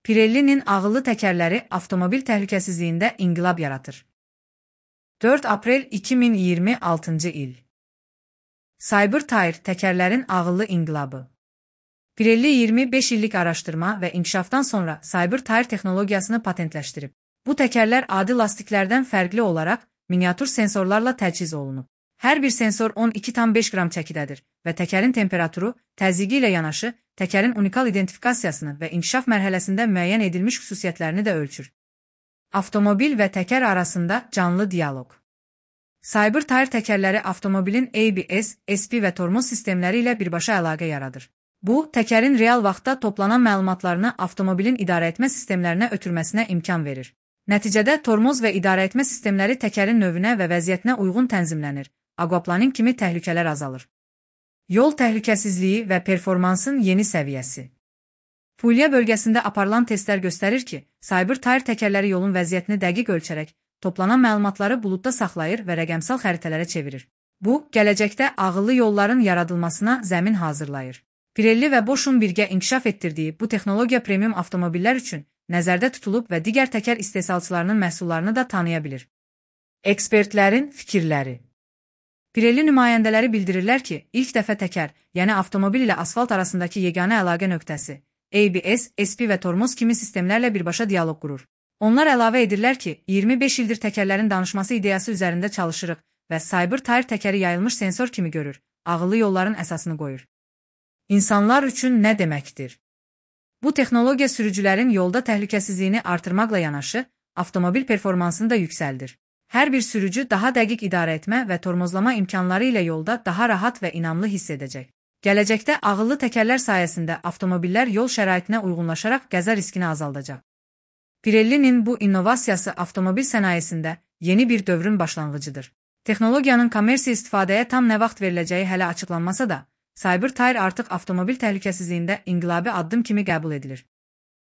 Pirelli'nin ağıllı təkərləri avtomobil təhlükəsizliyində inqilab yaratır. 4 aprel 2026 il. CyberTyre təkərlərin ağıllı inqilabı. Pirelli 25 illik araşdırma və inkişafdan sonra CyberTyre texnologiyasını patentləşdirib. Bu təkərlər adi lastiklərdən fərqli olaraq miniatür sensorlarla təchiz olunub. Hər bir sensor 12,5 qram çəkidədir və təkərin temperaturu, təzyiqi ilə yanaşı, təkərin unikal identifikasiyasını və inkişaf mərhələsində müəyyən edilmiş xüsusiyyətlərini də ölçür. Avtomobil və təkər arasında canlı dialoq. CyberTyre təkərləri avtomobilin ABS, SP və tormoz sistemləri ilə birbaşa əlaqə yaradır. Bu, təkərin real vaxtda toplanan məlumatlarını avtomobilin idarəetmə sistemlərinə ötürməsinə imkan verir. Nəticədə tormoz və idarəetmə sistemləri təkərin növünə və vəziyyətinə uyğun tənzimlənir. Aquaplaning kimi təhlükələr azalır. Yol təhlükəsizliyi və performansın yeni səviyyəsi. Puglia bölgəsində aparılan testlər göstərir ki, CyberTyre təkərləri yolun vəziyyətini dəqiq ölçərək, toplanan məlumatları buludda saxlayır və rəqəmsal xəritələrə çevirir. Bu, gələcəkdə ağıllı yolların yaradılmasına zəmin hazırlayır. Pirelli və Bosch'un birgə inkişaf etdirdiyi bu texnologiya premium avtomobillər üçün nəzərdə tutulub və digər təkər istehsalçılarının məhsullarını da tanıya bilir. Ekspertlərin fikirləri. Pirelli nümayəndələri bildirirlər ki, ilk dəfə təkər, yəni avtomobil ilə asfalt arasındakı yeganə əlaqə nöqtəsi, ABS, SP və tormoz kimi sistemlərlə birbaşa dialoq qurur. Onlar əlavə edirlər ki, 25 ildir təkərlərin danışması ideyası üzərində çalışırıq və CyberTyre təkəri yayılmış sensor kimi görür, ağıllı yolların əsasını qoyur. İnsanlar üçün nə deməkdir? Bu texnologiya sürücülərin yolda təhlükəsizliyini artırmaqla yanaşı, avtomobil performansını da yüksəldir. Hər bir sürücü daha dəqiq idarə etmə və tormozlama imkanları ilə yolda daha rahat və inamlı hiss edəcək. Gələcəkdə ağıllı təkərlər sayəsində avtomobillər yol şəraitinə uyğunlaşaraq qəza riskini azaldacaq. Pirellinin bu innovasiyası avtomobil sənayesində yeni bir dövrün başlanğıcıdır. Texnologiyanın kommersiya istifadəyə tam nə vaxt veriləcəyi hələ açıqlanmasa da, CyberTyre artıq avtomobil təhlükəsizliyində inqilabi addım kimi qəbul edilir.